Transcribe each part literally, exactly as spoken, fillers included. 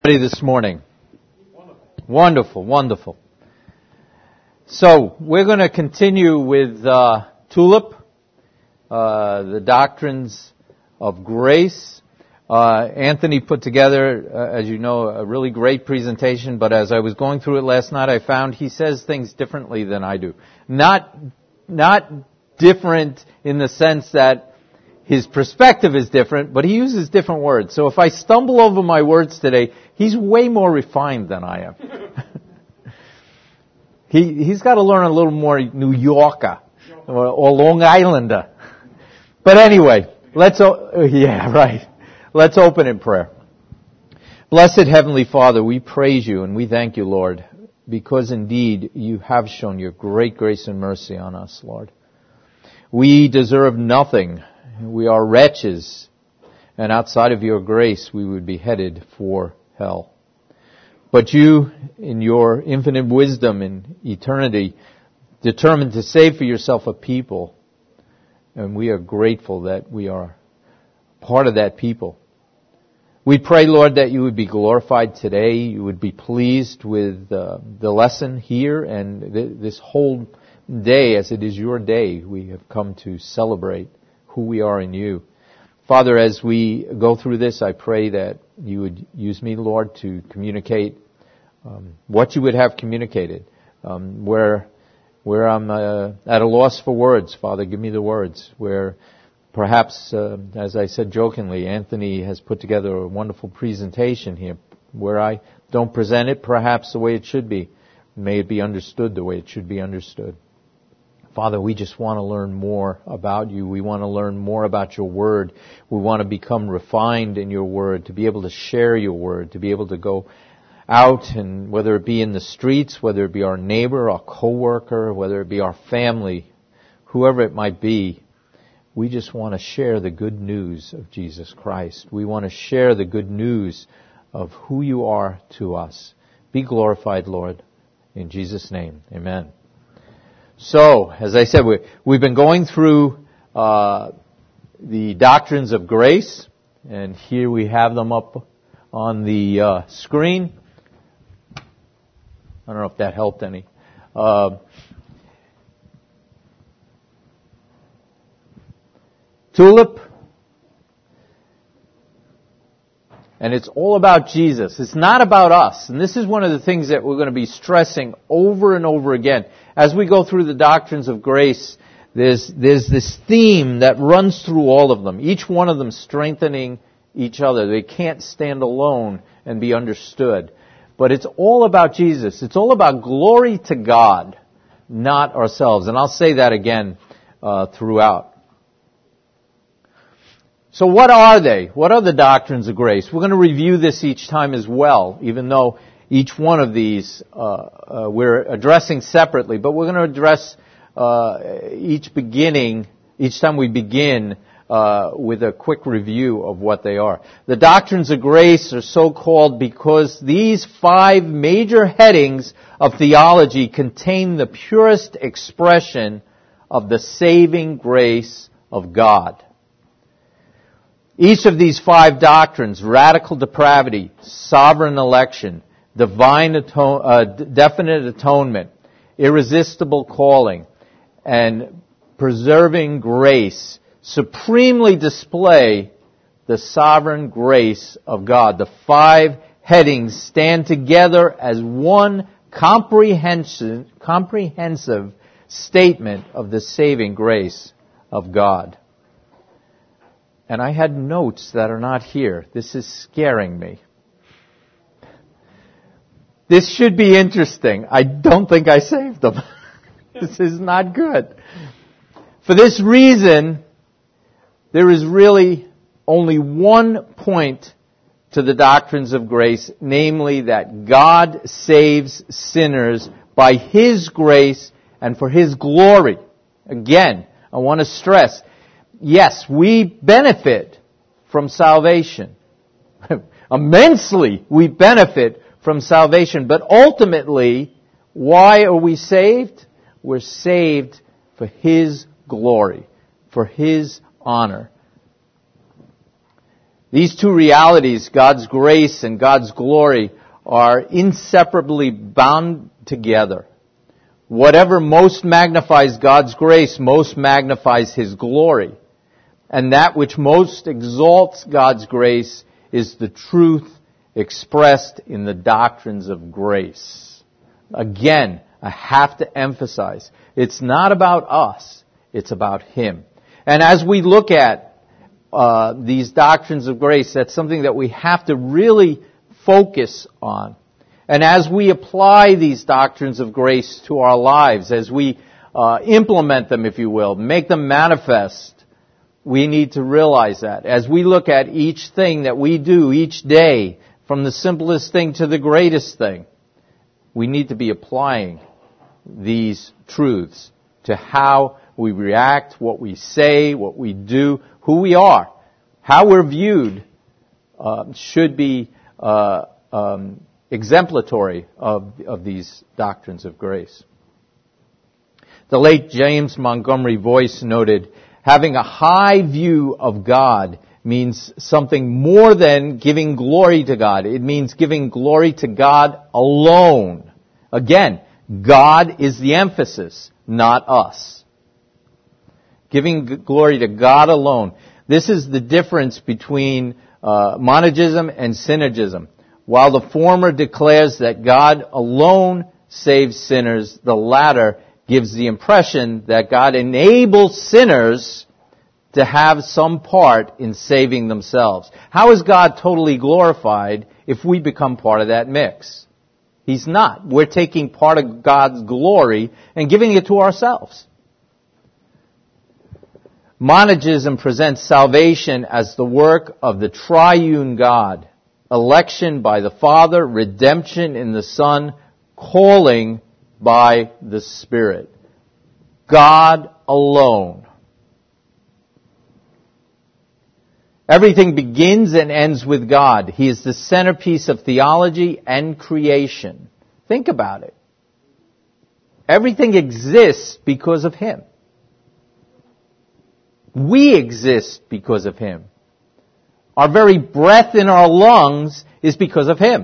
This morning. Wonderful, wonderful. So, we're going to continue with uh, TULIP, uh, the doctrines of grace. Uh, Anthony put together, uh, as you know, a really great presentation, but as I was going through it last night, I found he says things differently than I do. Not, not different in the sense that his perspective is different, but he uses different words. So if I stumble over my words today, he's way more refined than I am. he, he's got to learn a little more New Yorker or, or Long Islander. But anyway, let's, o- yeah, right. Let's open in prayer. Blessed Heavenly Father, we praise you and we thank you, Lord, because indeed you have shown your great grace and mercy on us, Lord. We deserve nothing. We are wretches, and outside of your grace, we would be headed for hell. But you, in your infinite wisdom and eternity, determined to save for yourself a people, and we are grateful that we are part of that people. We pray, Lord, that you would be glorified today, you would be pleased with uh, the lesson here, and th- this whole day, as it is your day, we have come to celebrate who we are in you. Father, as we go through this, I pray that you would use me, Lord, to communicate um, what you would have communicated. Um, where where I'm uh, at a loss for words, Father, give me the words. Where perhaps, uh, as I said jokingly, Anthony has put together a wonderful presentation here. Where I don't present it perhaps the way it should be, may it be understood the way it should be understood. Father, we just want to learn more about you. We want to learn more about your word. We want to become refined in your word, to be able to share your word, to be able to go out, and whether it be in the streets, whether it be our neighbor, our coworker, whether it be our family, whoever it might be, we just want to share the good news of Jesus Christ. We want to share the good news of who you are to us. Be glorified, Lord. In Jesus' name, amen. So, as I said, we, we've been going through uh, the doctrines of grace, and here we have them up on the uh, screen. I don't know if that helped any. Uh, TULIP, and it's all about Jesus. It's not about us, and this is one of the things that we're going to be stressing over and over again. As we go through the doctrines of grace, there's, there's this theme that runs through all of them, each one of them strengthening each other. They can't stand alone and be understood. But it's all about Jesus. It's all about glory to God, not ourselves. And I'll say that again uh, throughout. So what are they? What are the doctrines of grace? We're going to review this each time as well, even though each one of these uh, uh, we're addressing separately, but we're going to address uh, each beginning, each time we begin uh, with a quick review of what they are. The doctrines of grace are so called because these five major headings of theology contain the purest expression of the saving grace of God. Each of these five doctrines, radical depravity, sovereign election, divine atone, uh, definite atonement, irresistible calling, and preserving grace, supremely display the sovereign grace of God. The five headings stand together as one comprehensive, comprehensive statement of the saving grace of God. And I had notes that are not here. This is scaring me. This should be interesting. I don't think I saved them. This is not good. For this reason, there is really only one point to the doctrines of grace, namely that God saves sinners by His grace and for His glory. Again, I want to stress, yes, we benefit from salvation. Immensely, we benefit from salvation. But ultimately, why are we saved? We're saved for His glory, for His honor. These two realities, God's grace and God's glory, are inseparably bound together. Whatever most magnifies God's grace most magnifies His glory. And that which most exalts God's grace is the truth expressed in the doctrines of grace. Again, I have to emphasize, it's not about us, it's about Him. And as we look at uh, these doctrines of grace, that's something that we have to really focus on. And as we apply these doctrines of grace to our lives, as we uh, implement them, if you will, make them manifest, we need to realize that. As we look at each thing that we do each day, from the simplest thing to the greatest thing, we need to be applying these truths to how we react, what we say, what we do, who we are, how we're viewed, uh, should be uh, um, exemplatory of, of these doctrines of grace. The late James Montgomery Boyce noted, having a high view of God means something more than giving glory to God. It means giving glory to God alone. Again, God is the emphasis, not us. Giving glory to God alone. This is the difference between uh, monogism and synergism. While the former declares that God alone saves sinners, the latter gives the impression that God enables sinners to have some part in saving themselves. How is God totally glorified if we become part of that mix? He's not. We're taking part of God's glory and giving it to ourselves. Monogism presents salvation as the work of the triune God. Election by the Father, redemption in the Son, calling by the Spirit. God alone. Everything begins and ends with God. He is the centerpiece of theology and creation. Think about it. Everything exists because of Him. We exist because of Him. Our very breath in our lungs is because of Him.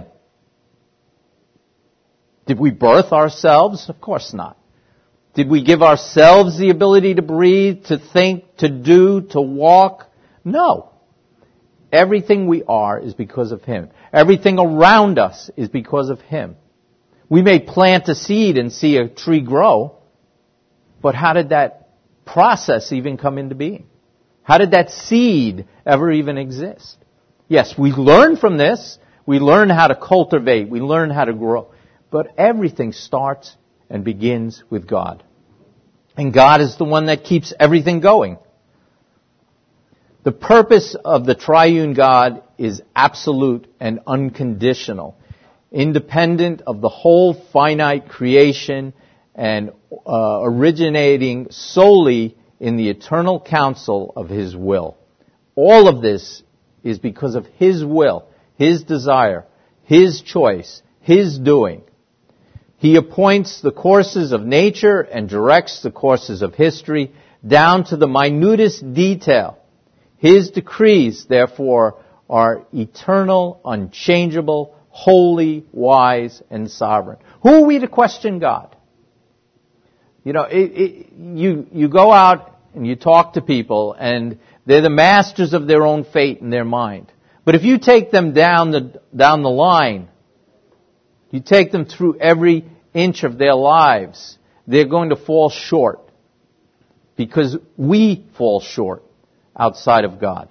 Did we birth ourselves? Of course not. Did we give ourselves the ability to breathe, to think, to do, to walk? No. Everything we are is because of Him. Everything around us is because of Him. We may plant a seed and see a tree grow, but how did that process even come into being? How did that seed ever even exist? Yes, we learn from this. We learn how to cultivate. We learn how to grow. But everything starts and begins with God. And God is the one that keeps everything going. The purpose of the triune God is absolute and unconditional, independent of the whole finite creation and uh, originating solely in the eternal counsel of His will. All of this is because of His will, His desire, His choice, His doing. He appoints the courses of nature and directs the courses of history down to the minutest detail. His decrees, therefore, are eternal, unchangeable, holy, wise, and sovereign. Who are we to question God? You know, it, it, you, you go out and you talk to people and they're the masters of their own fate in their mind. But if you take them down the, down the line, you take them through every inch of their lives, they're going to fall short. Because we fall short outside of God.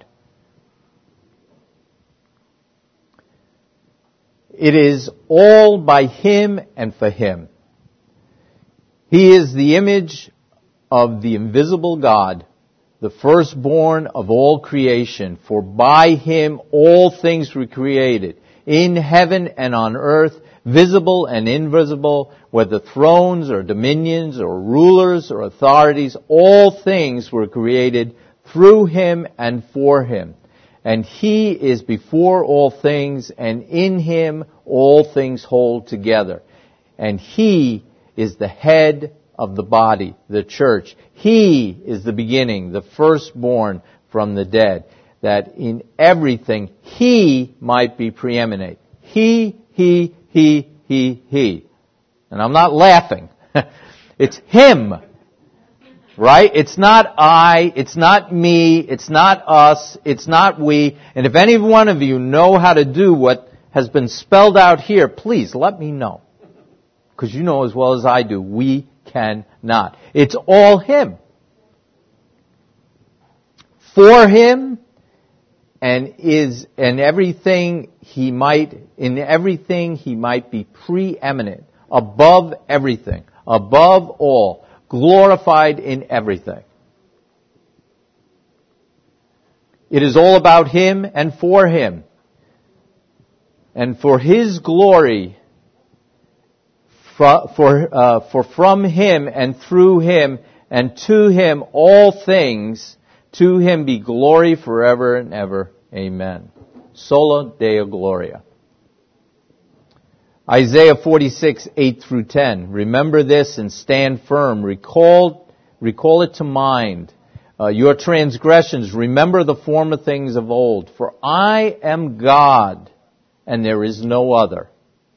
It is all by Him and for Him. He is the image of the invisible God, the firstborn of all creation, for by Him all things were created, in heaven and on earth, visible and invisible, whether thrones or dominions or rulers or authorities, all things were created through Him and for Him. And He is before all things, and in Him all things hold together. And He is the head of the body, the church. He is the beginning, the firstborn from the dead, that in everything He might be preeminent. He, He, He, He, He. And I'm not laughing. It's Him. Right? It's not I, it's not me, it's not us, it's not we. And if any one of you know how to do what has been spelled out here, please let me know. Because you know as well as I do, we cannot. It's all Him. For Him, and is, and everything He might, in everything He might be preeminent, above everything, above all, glorified in everything. It is all about Him and for Him. And for His glory, for, for, uh, for from Him and through Him and to Him all things, to Him be glory forever and ever. Amen. Sola Deo Gloria. Isaiah forty-six, eight through ten. Remember this and stand firm. Recall, recall it to mind. Uh, your transgressions, remember the former things of old. For I am God, and there is no other.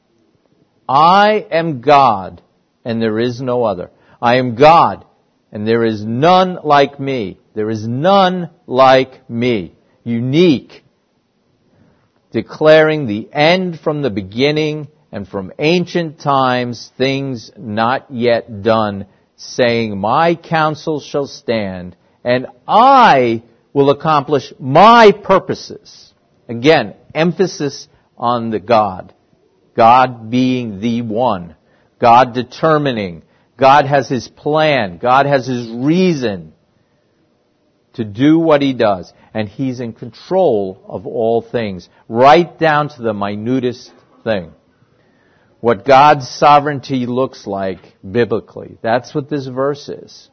I am God, and there is no other. I am God, and there is none like me. There is none like me. Unique. Declaring the end from the beginning, and from ancient times things not yet done, saying, my counsel shall stand, and I will accomplish my purposes. Again, emphasis on the God. God being the one. God determining. God has His plan. God has His reason to do what He does. And He's in control of all things, right down to the minutest thing. What God's sovereignty looks like biblically. That's what this verse is.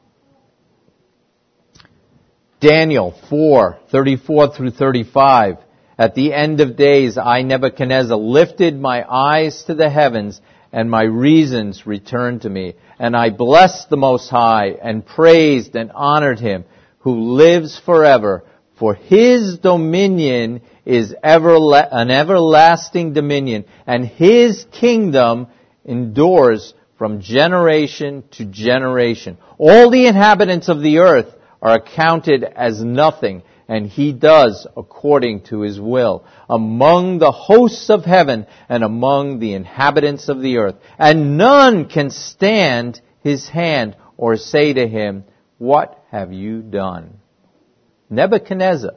Daniel four, thirty-four through thirty-five. At the end of days, I, Nebuchadnezzar, lifted my eyes to the heavens, and my reasons returned to me. And I blessed the Most High, and praised and honored Him, who lives forever. For His dominion is everla- an everlasting dominion, and His kingdom endures from generation to generation. All the inhabitants of the earth are accounted as nothing, and He does according to His will among the hosts of heaven and among the inhabitants of the earth. And none can stand His hand or say to Him, what have you done? Nebuchadnezzar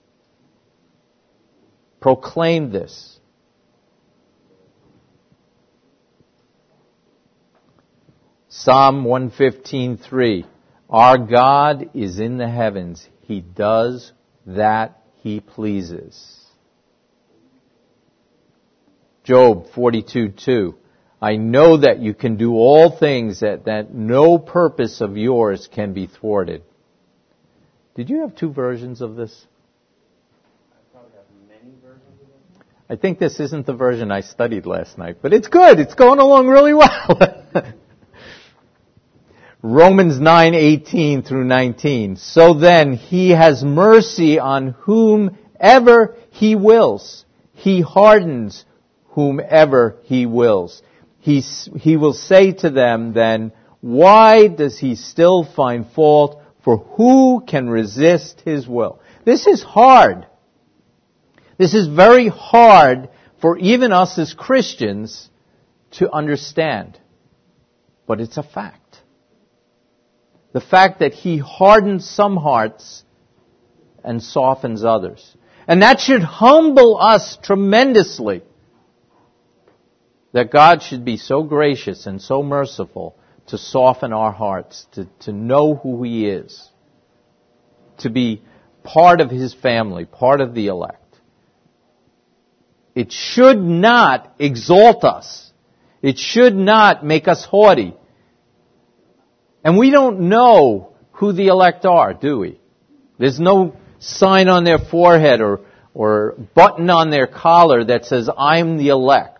proclaimed this. Psalm one fifteen, three. Our God is in the heavens. He does that He pleases. Job forty-two, two. I know that you can do all things, that, that no purpose of yours can be thwarted. Did you have two versions of this? I probably have many versions of it. I think this isn't the version I studied last night, but it's good. It's going along really well. Romans nine, eighteen through nineteen. So then, He has mercy on whomever He wills. He hardens whomever He wills. He, he will say to them then, why does He still find fault? For who can resist His will? This is hard. This is very hard for even us as Christians to understand. But it's a fact. The fact that He hardens some hearts and softens others. And that should humble us tremendously. That God should be so gracious and so merciful to soften our hearts, to, to know who He is, to be part of His family, part of the elect. It should not exalt us. It should not make us haughty. And we don't know who the elect are, do we? There's no sign on their forehead or, or button on their collar that says, I'm the elect.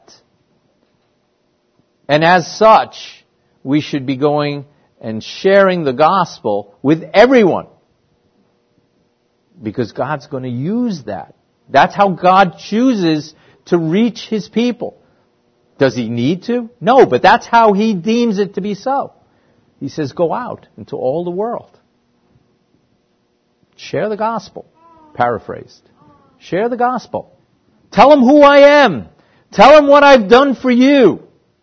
And as such, we should be going and sharing the gospel with everyone. because God's going to use that. That's how God chooses to reach His people. Does He need to? No, but that's how He deems it to be so. He says, go out into all the world. Share the gospel. Paraphrased. Share the gospel. Tell them who I am. Tell them what I've done for you.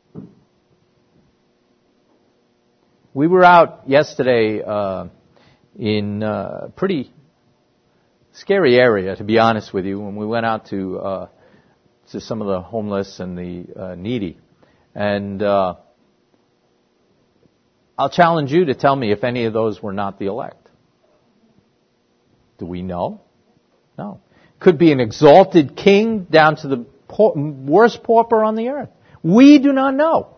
We were out yesterday uh, in a pretty scary area, to be honest with you, when we went out to uh, to some of the homeless and the uh, needy. And uh, I'll challenge you to tell me if any of those were not the elect. Do we know? No. Could be an exalted king down to the poor, worst pauper on the earth. We do not know.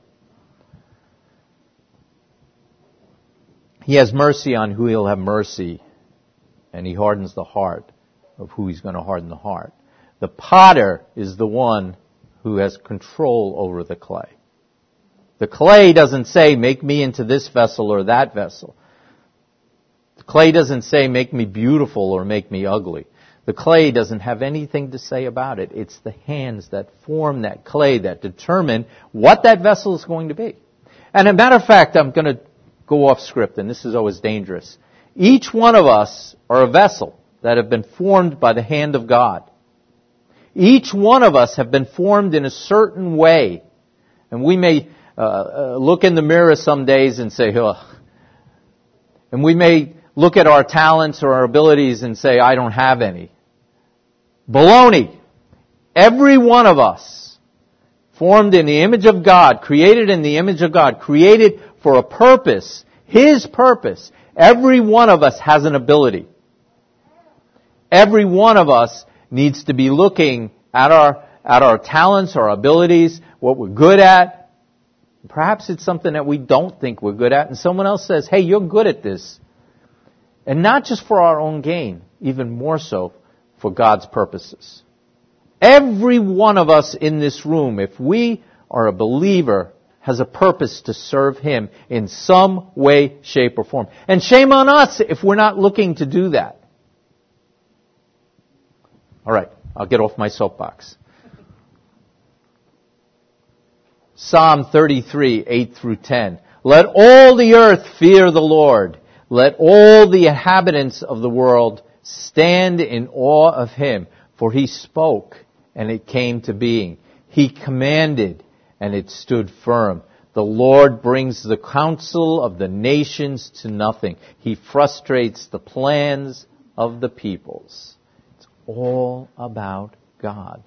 He has mercy on who He'll have mercy, and He hardens the heart of who He's going to harden the heart. The potter is the one who has control over the clay. The clay doesn't say, make me into this vessel or that vessel. The clay doesn't say, make me beautiful or make me ugly. The clay doesn't have anything to say about it. It's the hands that form that clay that determine what that vessel is going to be. And as a matter of fact, I'm going to go off script, and this is always dangerous. Each one of us are a vessel that have been formed by the hand of God. Each one of us have been formed in a certain way. And we may uh, uh, look in the mirror some days and say, ugh. And we may look at our talents or our abilities and say, I don't have any. Baloney. Every one of us, formed in the image of God, created in the image of God, created for a purpose, His purpose. Every one of us has an ability. Every one of us needs to be looking at our at our talents, our abilities, what we're good at. Perhaps it's something that we don't think we're good at, and someone else says, hey, you're good at this. And not just for our own gain, even more so for God's purposes. Every one of us in this room, if we are a believer, has a purpose to serve Him in some way, shape, or form. And shame on us if we're not looking to do that. All right, I'll get off my soapbox. Psalm thirty-three, eight through ten. Let all the earth fear the Lord. Let all the inhabitants of the world stand in awe of Him. For He spoke, and it came to being. He commanded, and it stood firm. The Lord brings the counsel of the nations to nothing. He frustrates the plans of the peoples. It's all about God.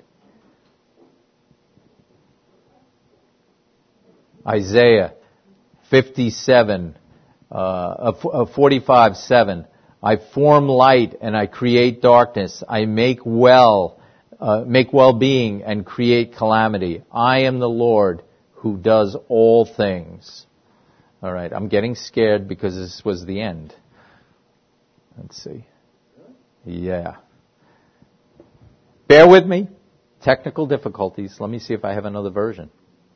Isaiah fifty-seven, uh, forty-five, seven. I form light and I create darkness. I make well, uh, make well-being and create calamity. I am the Lord who does all things. All right, I'm getting scared because this was the end. Let's see. Yeah. Bear with me. Technical difficulties. Let me see if I have another version.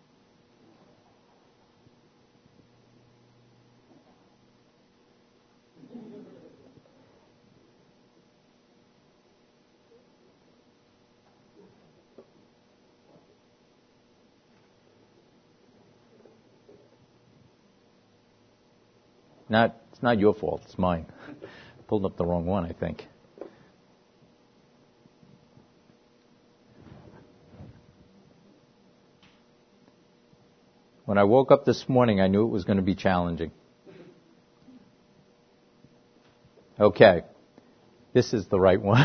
Not, it's not your fault, it's mine. Pulled up the wrong one, I think. When I woke up this morning, I knew it was going to be challenging. Okay. This is the right one.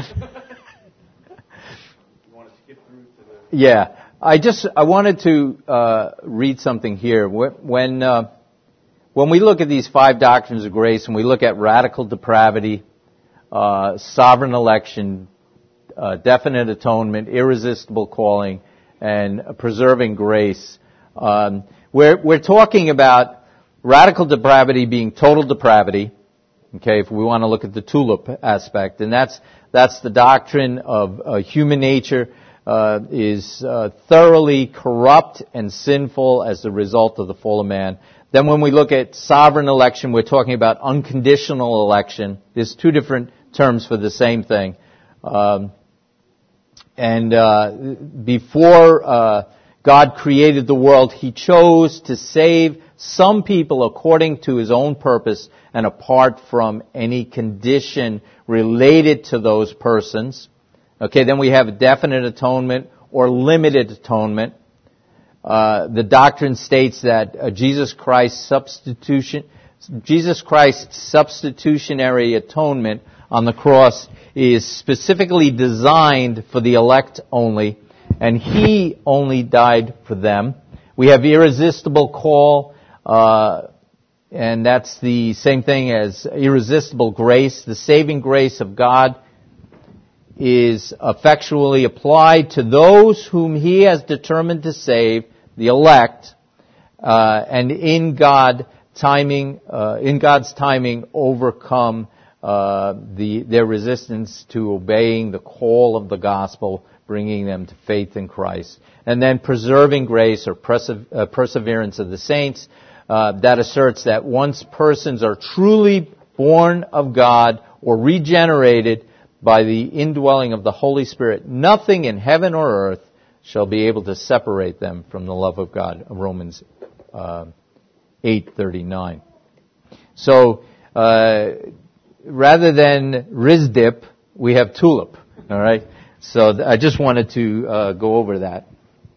You want to skip through to the... Yeah. I just, I wanted to uh, read something here. When... Uh, When we look at these five doctrines of grace, and we look at radical depravity, uh, sovereign election, uh, definite atonement, irresistible calling, and preserving grace, um, we're, we're talking about radical depravity being total depravity. Okay, if we want to look at the tulip aspect, and that's that's the doctrine of uh, human nature uh, is uh, thoroughly corrupt and sinful as the result of the fall of man. Then when we look at sovereign election, we're talking about unconditional election. There's two different terms for the same thing. Um, and uh, before uh, God created the world, He chose to save some people according to His own purpose and apart from any condition related to those persons. Okay, then we have definite atonement or limited atonement. Uh, the doctrine states that uh, Jesus Christ's substitution, Jesus Christ's substitutionary atonement on the cross is specifically designed for the elect only, and He only died for them. We have irresistible call, uh, and that's the same thing as irresistible grace. The saving grace of God is effectually applied to those whom He has determined to save, the elect, uh, and in God timing, uh, in God's timing, overcome uh, the their resistance to obeying the call of the gospel, bringing them to faith in Christ, and then preserving grace or perse- uh, perseverance of the saints. Uh, that asserts that once persons are truly born of God or regenerated by the indwelling of the Holy Spirit, nothing in heaven or earth shall be able to separate them from the love of God. Romans uh, eight thirty-nine. So uh, rather than Rizdip, we have tulip. All right. So th- I just wanted to uh, go over that.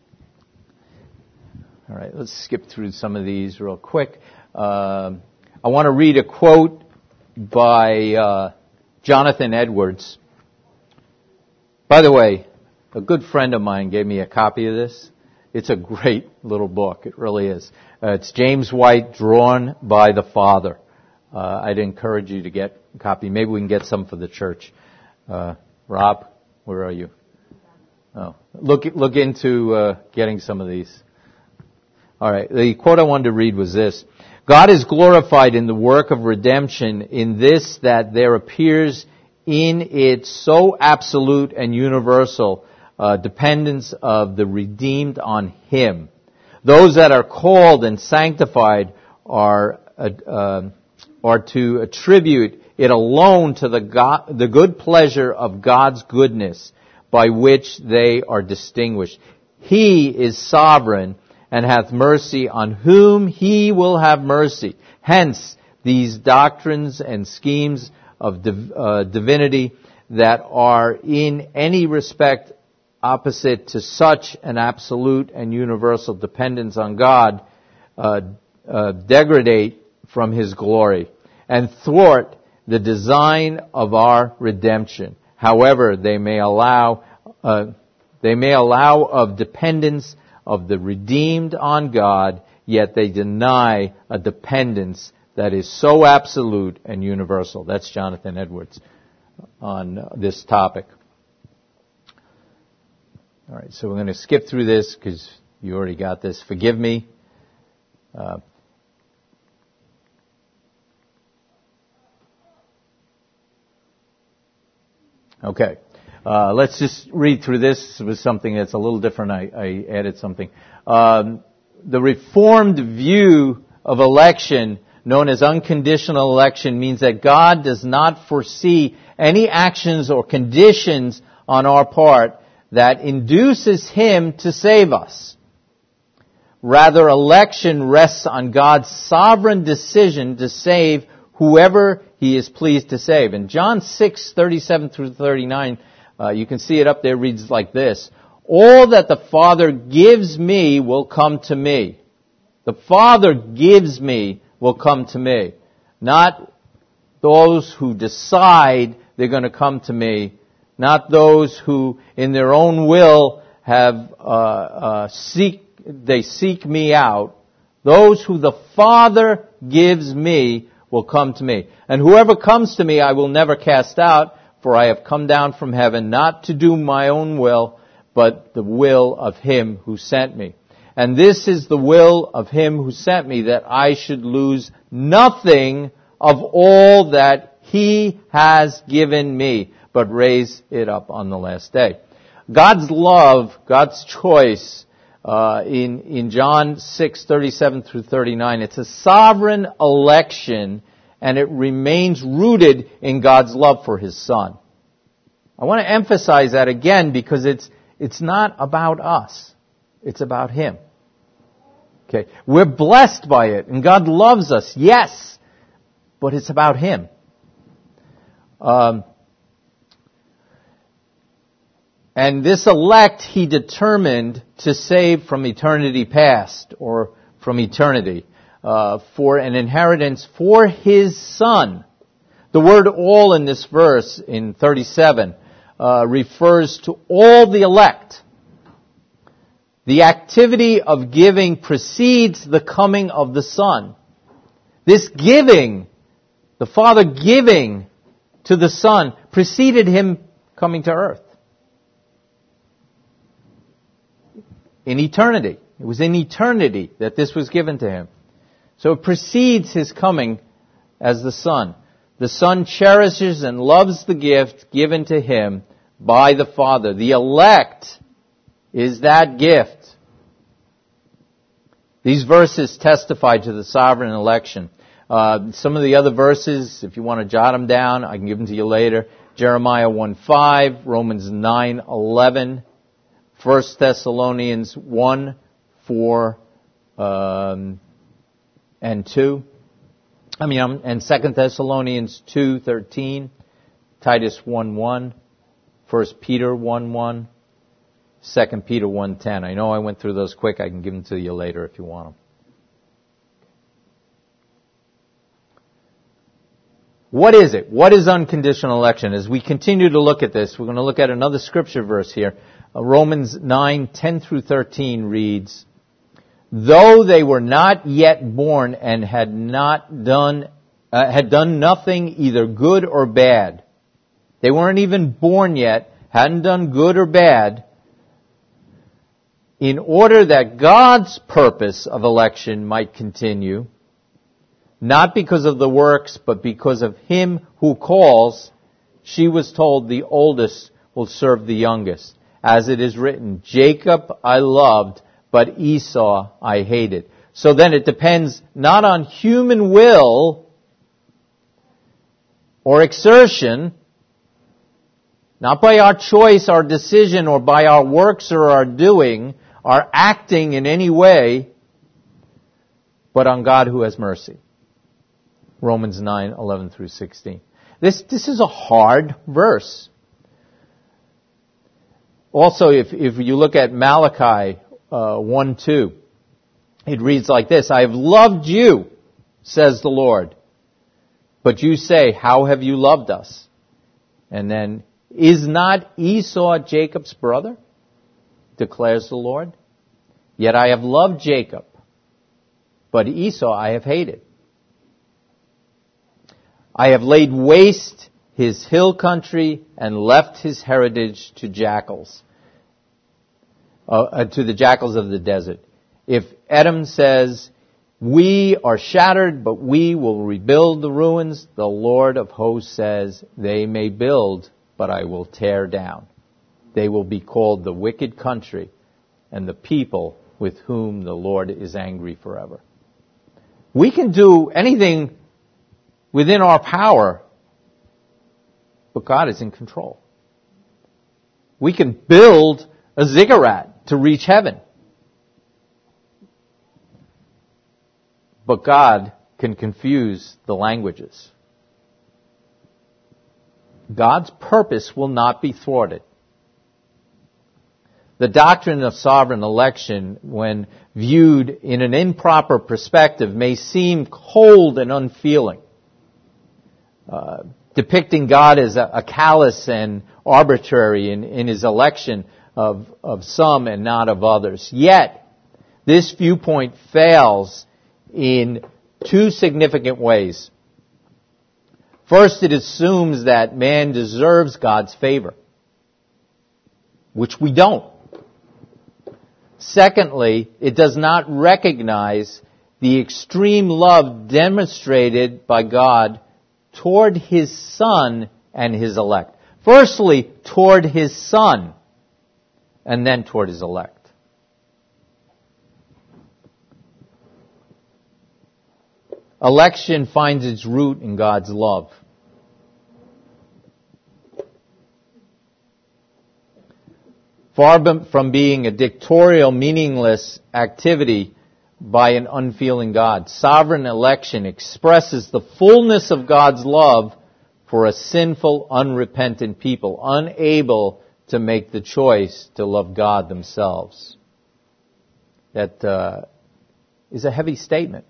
All right, let's skip through some of these real quick. Uh, I want to read a quote by uh, Jonathan Edwards. By the way, a good friend of mine gave me a copy of this. It's a great little book. It really is. Uh, it's James White, Drawn by the Father. Uh, I'd encourage you to get a copy. Maybe we can get some for the church. Uh, Rob, where are you? Oh, look look into uh, getting some of these. All right. The quote I wanted to read was this: God is glorified in the work of redemption in this, that there appears in it so absolute and universal uh, dependence of the redeemed on Him. Those that are called and sanctified are uh, uh, are to attribute it alone to the God, the good pleasure of God's goodness by which they are distinguished. He is sovereign and hath mercy on whom He will have mercy. Hence, these doctrines and schemes of div- uh, divinity that are in any respect opposite to such an absolute and universal dependence on God uh, uh, degrade from His glory and thwart the design of our redemption. However, they may allow uh, they may allow of dependence of the redeemed on God, yet they deny a dependence that is so absolute and universal. That's Jonathan Edwards on this topic. All right, so we're going to skip through this because you already got this. Forgive me. Uh, okay. Uh, let's just read through this. This was something that's a little different. I, I added something. Um, the Reformed view of election, known as unconditional election, means that God does not foresee any actions or conditions on our part that induces Him to save us. Rather, election rests on God's sovereign decision to save whoever He is pleased to save. In John six thirty-seven through thirty-nine, Uh, you can see it up there, reads like this: all that the Father gives me will come to me. The Father gives me will come to me. Not those who decide they're going to come to me. Not those who in their own will have, uh, uh, seek, they seek me out. Those who the Father gives me will come to me. And whoever comes to me I will never cast out. For I have come down from heaven not to do my own will, but the will of Him who sent me. And this is the will of Him who sent me, that I should lose nothing of all that He has given me, but raise it up on the last day. God's love, God's choice, uh, in, in John six thirty-seven through thirty-nine, it's a sovereign election and it remains rooted in God's love for His Son. I want to emphasize that again because it's, it's not about us. It's about Him. Okay. We're blessed by it, and God loves us, yes, but it's about Him. Um, and this elect He determined to save from eternity past, or from eternity, uh, for an inheritance for His Son. The word all in this verse, in thirty-seven, uh, refers to all the elect. The activity of giving precedes the coming of the Son. This giving, the Father giving to the Son, preceded Him coming to earth. In eternity. It was in eternity that this was given to Him. So it precedes His coming as the Son. The Son cherishes and loves the gift given to Him by the Father. The elect is that gift. These verses testify to the sovereign election. Uh, some of the other verses, if you want to jot them down, I can give them to you later. Jeremiah one five, Romans nine eleven, First Thessalonians one four um, and two. I mean, um, and Second Thessalonians two thirteen, Titus one one, First Peter one one, Second Peter one ten. I know I went through those quick. I can give them to you later if you want them. What is it? What is unconditional election? As we continue to look at this, we're going to look at another scripture verse here. Uh, Romans nine ten through thirteen reads, though they were not yet born and had not done, uh, had done nothing either good or bad. They weren't even born yet, hadn't done good or bad, in order that God's purpose of election might continue, not because of the works, but because of Him who calls, she was told the oldest will serve the youngest. As it is written, Jacob I loved, but Esau I hated. So then it depends not on human will or exertion, not by our choice, our decision, or by our works or our doing, our acting in any way, but on God who has mercy. Romans nine eleven through sixteen. This, this is a hard verse. Also, if, if you look at Malachi uh, one two, it reads like this, I have loved you, says the Lord. But you say, how have you loved us? And then, is not Esau Jacob's brother? Declares the Lord. Yet I have loved Jacob, but Esau I have hated. I have laid waste his hill country and left his heritage to jackals, uh, uh, to the jackals of the desert. If Edom says, we are shattered, but we will rebuild the ruins, the Lord of hosts says, they may build, but I will tear down. They will be called the wicked country and the people with whom the Lord is angry forever. We can do anything within our power, but God is in control. We can build a ziggurat to reach heaven, but God can confuse the languages. God's purpose will not be thwarted. The doctrine of sovereign election, when viewed in an improper perspective, may seem cold and unfeeling, uh, depicting God as a, a callous and arbitrary in, in His election of, of some and not of others. Yet, this viewpoint fails in two significant ways. First, it assumes that man deserves God's favor, which we don't. Secondly, it does not recognize the extreme love demonstrated by God toward His Son and His elect. Firstly, toward His Son, and then toward His elect. Election finds its root in God's love. Far from being a dictatorial, meaningless activity by an unfeeling God, sovereign election expresses the fullness of God's love for a sinful, unrepentant people, unable to make the choice to love God themselves. That uh, is a heavy statement.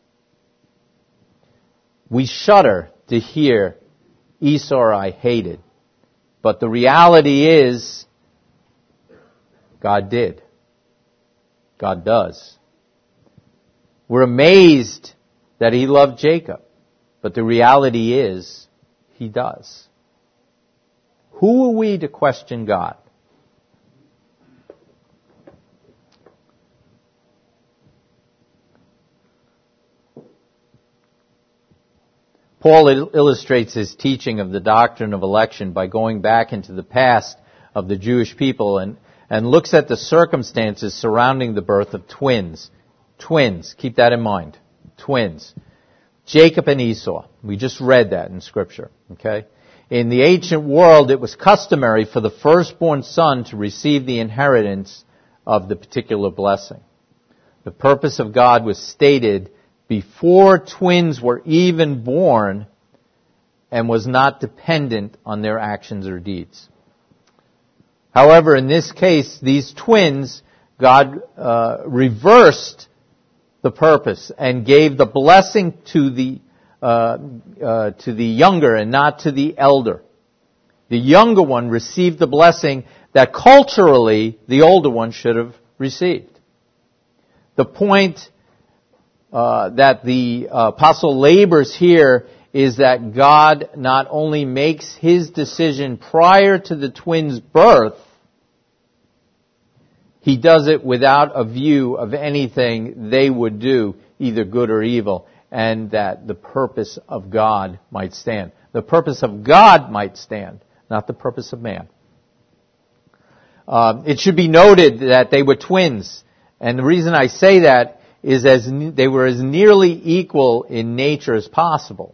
We shudder to hear Esau I hated, but the reality is God did. God does. We're amazed that he loved Jacob, but the reality is he does. Who are we to question God? Paul il- illustrates his teaching of the doctrine of election by going back into the past of the Jewish people and, and looks at the circumstances surrounding the birth of twins. Twins, keep that in mind. Twins. Jacob and Esau. We just read that in Scripture, okay? In the ancient world, it was customary for the firstborn son to receive the inheritance of the particular blessing. The purpose of God was stated before twins were even born and was not dependent on their actions or deeds. However, in this case, these twins, God uh, reversed the purpose and gave the blessing to the uh, uh, to the younger and not to the elder. The younger one received the blessing that culturally the older one should have received. The point uh, that the uh, apostle labors here is that God not only makes his decision prior to the twins' birth, he does it without a view of anything they would do, either good or evil, and that the purpose of God might stand. The purpose of God might stand, not the purpose of man. Uh, it should be noted that they were twins, and the reason I say that is as ne- they were as nearly equal in nature as possible.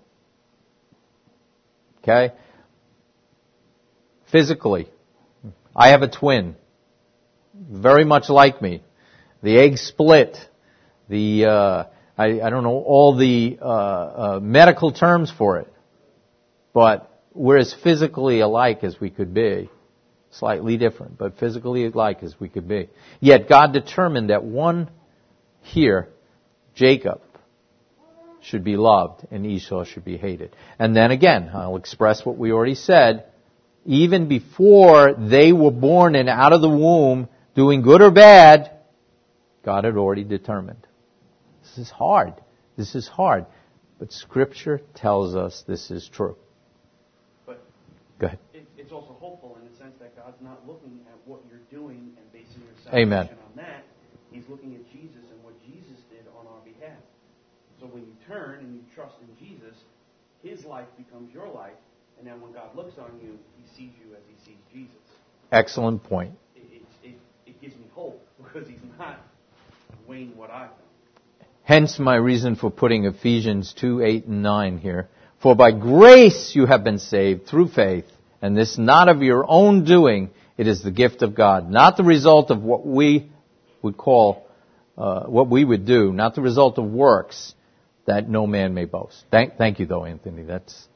Okay? Physically, I have a twin. Very much like me. The egg split. The, uh, I, I don't know all the, uh, uh, medical terms for it. But we're as physically alike as we could be. Slightly different, but physically alike as we could be. Yet God determined that one here, Jacob, should be loved and Esau should be hated. And then again, I'll express what we already said. Even before they were born and out of the womb, doing good or bad, God had already determined. This is hard. This is hard. But Scripture tells us this is true. But Go ahead. It, it's also hopeful in the sense that God's not looking at what you're doing and basing your salvation Amen. on that. He's looking at Jesus and what Jesus did on our behalf. So when you turn and you trust in Jesus, his life becomes your life. And then when God looks on you, he sees you as he sees Jesus. Excellent point. It, it, it, it gives me hope because he's not weighing what I've done. Hence my reason for putting Ephesians two, eight, and nine here. For by grace you have been saved through faith, and this not of your own doing, it is the gift of God, not the result of what we would call, uh, what we would do, not the result of works, that no man may boast. Thank, thank you though, Anthony. That's,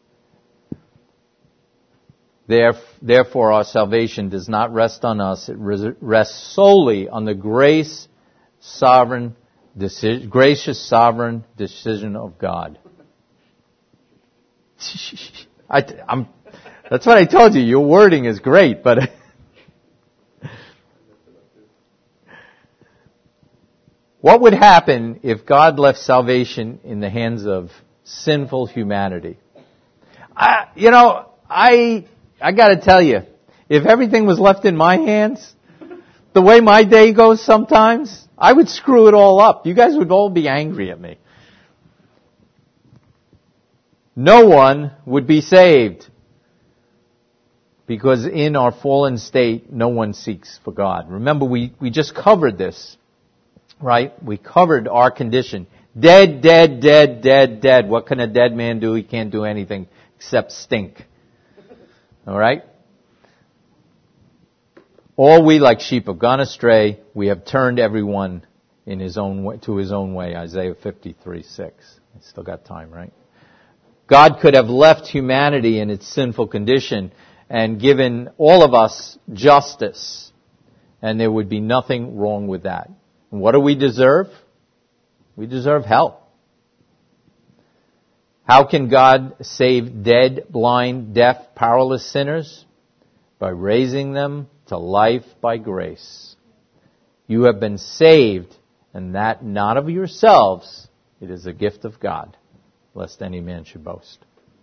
therefore our salvation does not rest on us, it rests solely on the grace, sovereign, Decision, gracious, sovereign decision of God. I, I'm, that's what I told you. Your wording is great, but what would happen if God left salvation in the hands of sinful humanity? I, you know, I I got to tell you, if everything was left in my hands, the way my day goes sometimes, I would screw it all up. You guys would all be angry at me. No one would be saved. Because in our fallen state, no one seeks for God. Remember, we, we just covered this, right? We covered our condition. Dead, dead, dead, dead, dead. What can a dead man do? He can't do anything except stink. All right? All we like sheep have gone astray. We have turned everyone in his own way, to his own way. Isaiah fifty-three six. I still got time, right? God could have left humanity in its sinful condition and given all of us justice. And there would be nothing wrong with that. And what do we deserve? We deserve hell. How can God save dead, blind, deaf, powerless sinners? By raising them to life by grace. You have been saved, and that not of yourselves. It is a gift of God, lest any man should boast.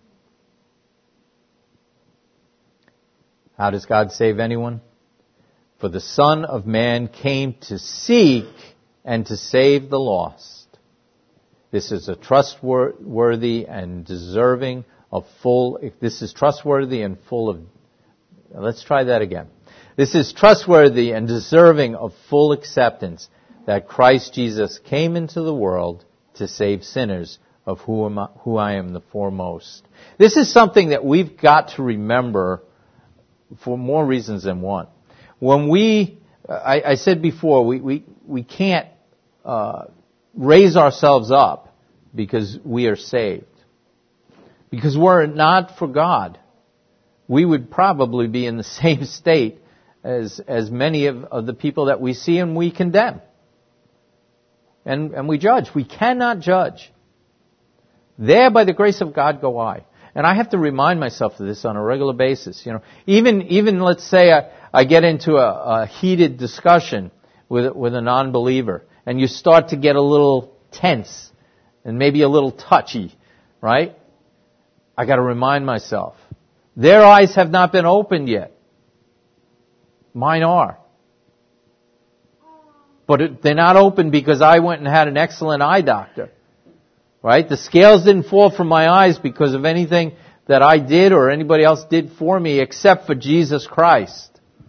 How does God save anyone? For the Son of Man came to seek and to save the lost. This is a trustworthy and deserving of full, this is trustworthy and full of, let's try that again. This is trustworthy and deserving of full acceptance that Christ Jesus came into the world to save sinners, of whom who I am the foremost. This is something that we've got to remember for more reasons than one. When we, I, I said before, we, we, we can't uh, raise ourselves up because we are saved. Because were it not for God, we would probably be in the same state as, as many of, of the people that we see and we condemn. And, and we judge. We cannot judge. There by the grace of God go I. And I have to remind myself of this on a regular basis. You know, even, even let's say I, I get into a, a heated discussion with, with a non-believer, and you start to get a little tense and maybe a little touchy, right? I got to remind myself, their eyes have not been opened yet. Mine are. But it, they're not open because I went and had an excellent eye doctor. Right? The scales didn't fall from my eyes because of anything that I did or anybody else did for me except for Jesus Christ.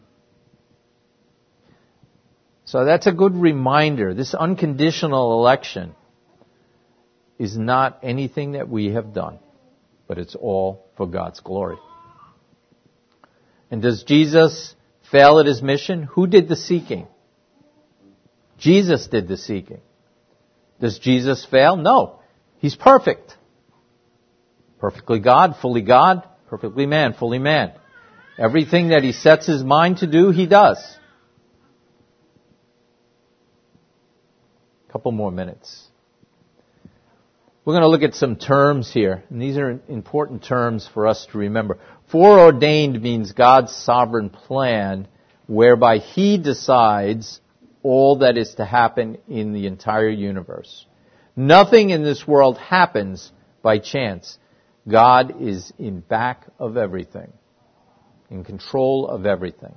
So that's a good reminder. This unconditional election is not anything that we have done, but it's all for God's glory. And does Jesus fail at his mission? Who did the seeking? Jesus did the seeking. Does Jesus fail? No. He's perfect. Perfectly God, fully God, perfectly man, fully man. Everything that he sets his mind to do, he does. A couple more minutes. We're going to look at some terms here, and these are important terms for us to remember. Foreordained means God's sovereign plan, whereby he decides all that is to happen in the entire universe. Nothing in this world happens by chance. God is in back of everything, in control of everything.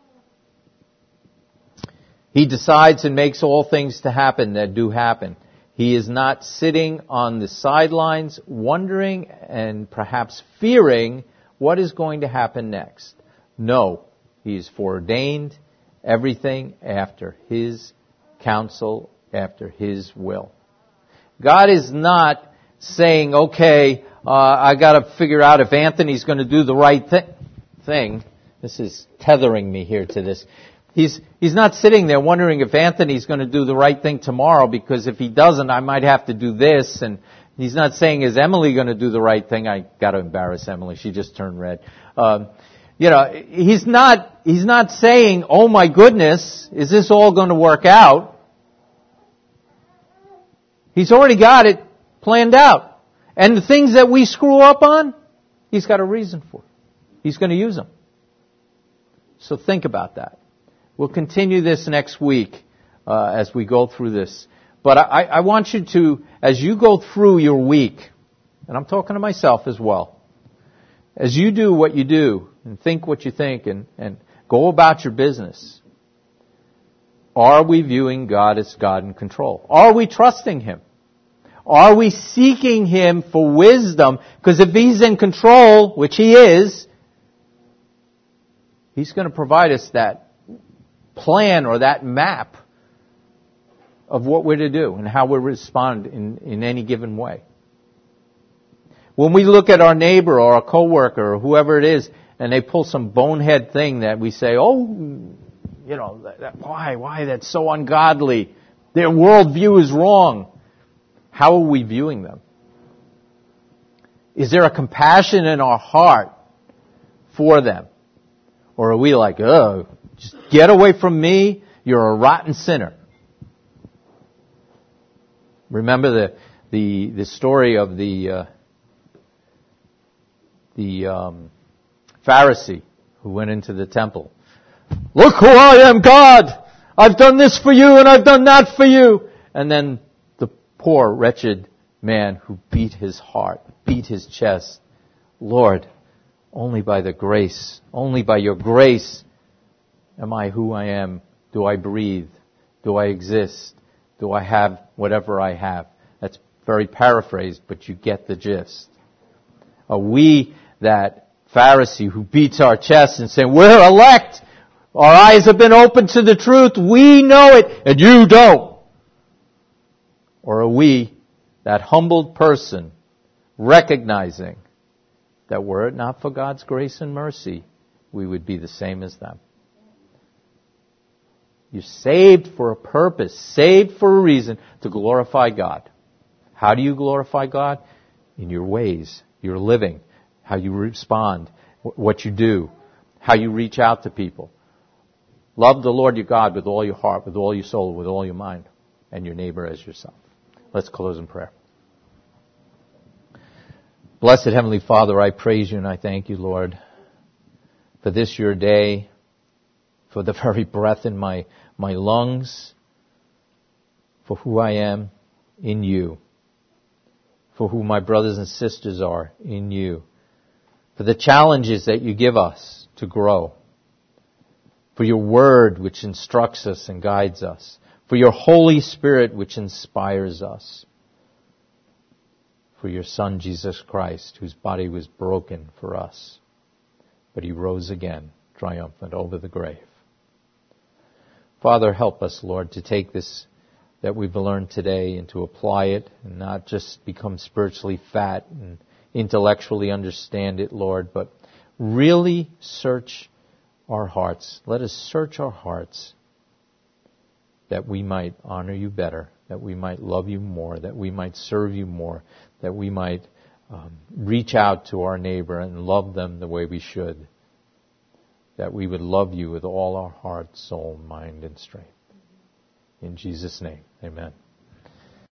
He decides and makes all things to happen that do happen. He is not sitting on the sidelines wondering and perhaps fearing what is going to happen next. No, he is foreordained everything after his counsel, after his will. God is not saying, okay, uh, I got to figure out if Anthony's going to do the right thi- thing. This is tethering me here to this. He's he's not sitting there wondering if Anthony's going to do the right thing tomorrow, because if he doesn't, I might have to do this. And he's not saying, is Emily going to do the right thing? I got to embarrass Emily. She just turned red. Um, you know, he's not he's not saying, oh my goodness, is this all going to work out? He's already got it planned out. And the things that we screw up on, he's got a reason for. He's going to use them. So think about that. We'll continue this next week uh, as we go through this. But I, I want you to, as you go through your week, and I'm talking to myself as well, as you do what you do and think what you think and, and go about your business, are we viewing God as God in control? Are we trusting Him? Are we seeking Him for wisdom? Because if He's in control, which He is, He's going to provide us that plan or that map of what we're to do and how we respond in, in any given way. When we look at our neighbor or our coworker or whoever it is, and they pull some bonehead thing that we say, oh, you know, that, that, why, why, that's so ungodly. Their worldview is wrong. How are we viewing them? Is there a compassion in our heart for them? Or are we like, oh, just get away from me, you're a rotten sinner. Remember the the, the story of the uh, the um, Pharisee who went into the temple. Look who I am, God! I've done this for you and I've done that for you. And then the poor, wretched man who beat his heart, beat his chest. Lord, only by the grace, only by your grace am I who I am. Do I breathe? Do I exist? Do I have whatever I have? That's very paraphrased, but you get the gist. Are we that Pharisee who beats our chest and says, we're elect, our eyes have been opened to the truth, we know it, and you don't? Or are we that humbled person recognizing that were it not for God's grace and mercy, we would be the same as them? You're saved for a purpose, saved for a reason to glorify God. How do you glorify God? In your ways, your living, how you respond, what you do, how you reach out to people. Love the Lord your God with all your heart, with all your soul, with all your mind, and your neighbor as yourself. Let's close in prayer. Blessed Heavenly Father, I praise you and I thank you, Lord, for this your day, for the very breath in my, my lungs, for who I am in you, for who my brothers and sisters are in you, for the challenges that you give us to grow, for your word which instructs us and guides us, for your Holy Spirit which inspires us, for your Son Jesus Christ, whose body was broken for us, but he rose again, triumphant over the grave. Father, help us, Lord, to take this that we've learned today and to apply it and not just become spiritually fat and intellectually understand it, Lord, but really search our hearts. Let us search our hearts that we might honor you better, that we might love you more, that we might serve you more, that we might um, reach out to our neighbor and love them the way we should, that we would love you with all our heart, soul, mind, and strength. In Jesus' name, amen.